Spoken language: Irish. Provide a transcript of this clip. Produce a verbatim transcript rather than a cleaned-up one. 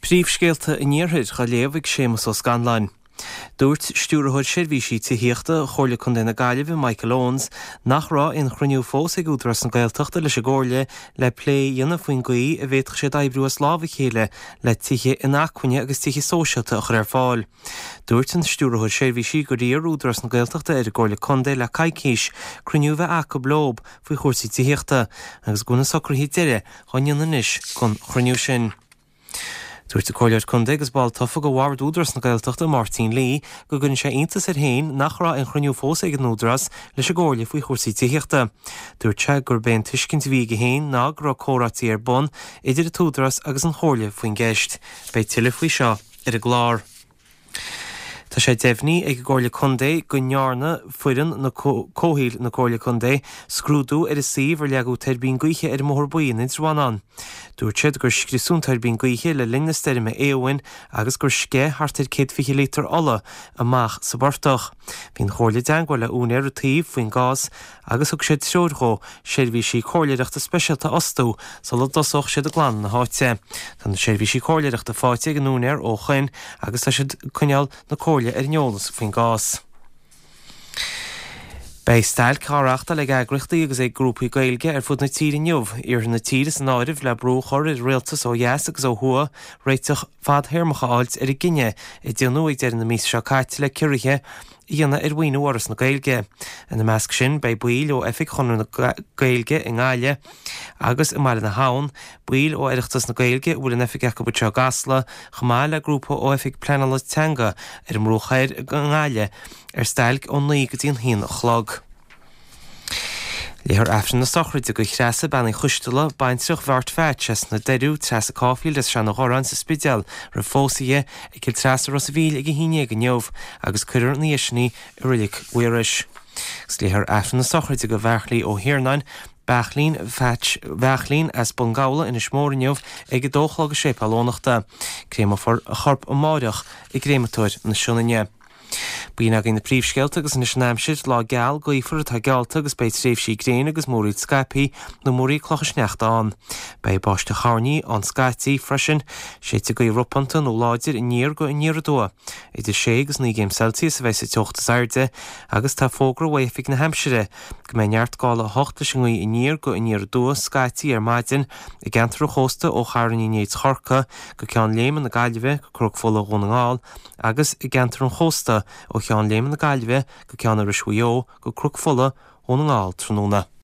Príomhscéalta in níorthaid go léamh ag Séamus Ó Scanlainn. Dúirt stúrathóid seirbhísí tíochta chomhla chun na Gaillimh Michael Owens nach rá in chruinniú fós ag údras na Gaeltachta leis a gcomhairle le plé dhéanamh faoin gaoth a bhéadach sé d'oibriú slámha chéile le tithe in achcuine agus tithe sóisialta a chur ar fáil. Dúirt an stúrathóid seirbhísí go dtí ar údras na Gaeltachta ar a gcomhairle Conde le caighcíos chruinniú bheith acu blób faoi chóirsaí tíochta agus gúna socrthaí deire chun dhéananais chun chruinniú sin. Dúirt a Comhairle Conde agus ball tofa go bhhar údras na Gaeltachta Martin Lee go gunn sé aontas ar hain nach rá in chruinniú fós ag an údras leis a gcomhairle faoi chóirsaí tíochta. Dúirt sé gur ben tuiscint bhí go hain ná gur córátaí ar bun idir a túdras agus an chomhairle faoin gceist, beidh tuile faoi seo ar a glár. Tá sé deimhní ag Comhairle Conde go nearna foireann na cóthaoil na Comhairle Conde scrúdú ar a suíomh ar leagú teirbhín gaoithe ar mór buíon in Rwanán. Dúirt siad gur scrisún teirbhín gaoithe le linn na steirime éabhainn agus gur scé thart ar céad fiche lítar ola amach sa bartach. Bhín Comhairle deangáil le úna ar a taobh faoin gás agus thug siad seoirthó seirbhísí comhairleireachta speisialta ostú sa le dosach siad a glan na háite. Tá na seirbhísí comhairleireachta fáite ag an úna ar óchain agus tá siad cuineáil na comhairle ar neolalas faoin gás. Bei stail cáireachta le eagraíochtaí agus ag grúpaí Gaeilge ar fud na tíre inniuh ar na tíre san áirimh le brúchar i réaltas ó dheas agus ó thua réiteach fad théirmeacha áilt ar i gcinne i dtéanú ag deireadh na míos seo caite le cuirithe dhéanana ar bhaoinú áras na Gaeilge. In na measc sin bei buail ó oifig chun na Gaeilge in Gaile agus i maiile na hán, buail ó oireachtas na Gaeilge bhfuil an oifig acu buteo gasla chamáil le grúpa ó oifig pleanala teanga ar mrúchair in Gaile ar stailg ó naí go dtíon híon a chlog. Léthar afran na sochraide go chreasa banna chuisteala baintrach bhart feitses na deirú tres a cáfiil is seanna ghorán sa spideal ar fósaige ag cil tres a Rosvíl ag a híine ag a neomh agus cuirear na dhéisinaí a rilik uiris. Gus léthar afran na sochraide go bheachlaí ó Hiarnáin Bachlín fetch bachlín as bungála ina smórinneomh ag a dóchla go sépalónachta. Créamafar a chorp ó máireach i gréimetóir na siúnaine. Bhíon agin na príomhscéalta agus na snáimsid lá geall go ífar atá gealta agus beidh tréimhsí gréine agus móraí Skype nó móraí clocha sneachta an. Bei báiste charní an Skype freisin séite go Europanta nó láidir in níor go in níor dó. Idir sé agus ní géim Celsius a bheith sa teochtas airde agus tá fógra waifig na Hampshire go mé neart gála hochta sin in níor go in níor dó Skype ar maidin i gantar chósta ó chairní néid chorca go ceann léman na Gaillimh go crug fola gúnaáil agus i gantar an chósta ó cheann léman na Gaillimh go ceann ar a shuío go crug fola ónaáil tróna.